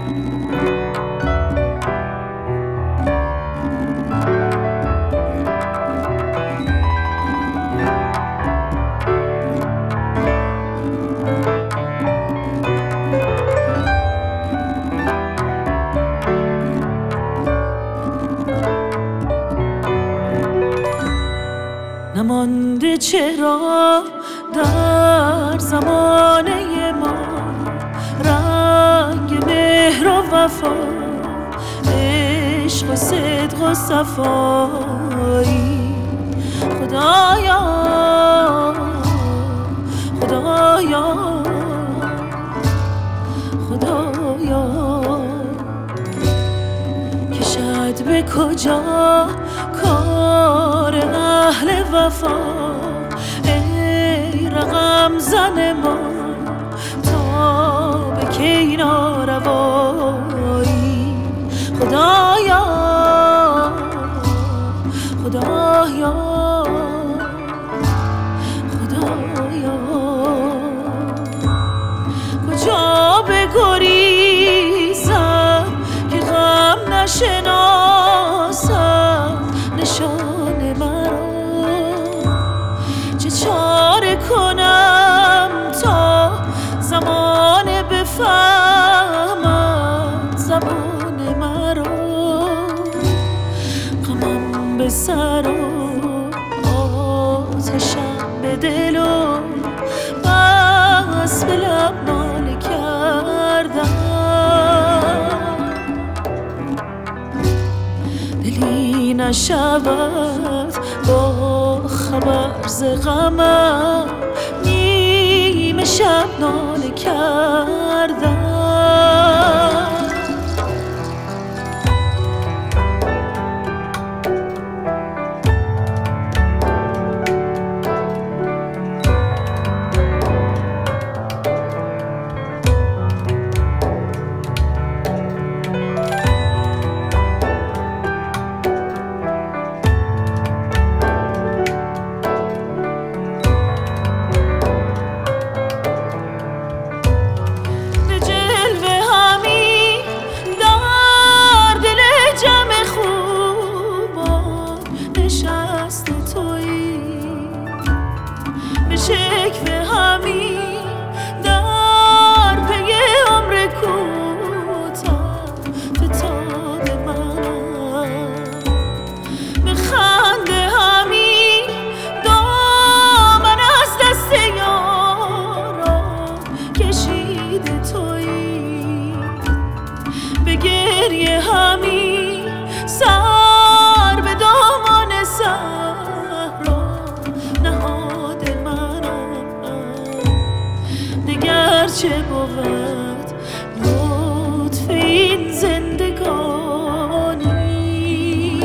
نمانده چرا در زمانه ما رنگ مهر و وفا، عشق و صدق و صفایی. خدایا خدایا خدایا، کشد به کجا کار اهل وفا؟ ای رقم زن ما تا به کی ناروایی. خدایا خدایا خدایا، کجا بگریزم که غم نشناسم نشان مرا؟ چه چاره کنم تا زمان بفهمد زبان مرا؟ غمم به سر و آتشم به دل و بس به لب ناله کردم. دلی نشود با خبر ز غمم، نیمه شب ناله کردم. شکوه همین در پی عمر کوتاه فتاد منم، به خنده همین دامن از دست یاران کشیده تویی، به گریه همین سر به دامان صحرا نهاده چه بود لطف این زندگانی؟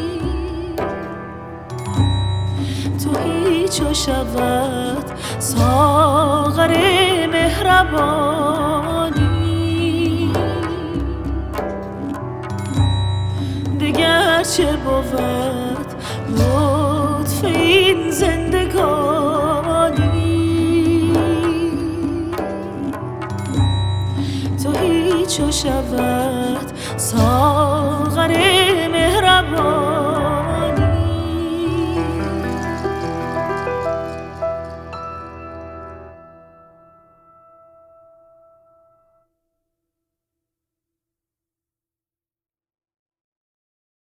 تو هیچ و شود ساغر مهربانی، دگر چه بود لطف این زندگانی؟ چو شود ساغر مهربان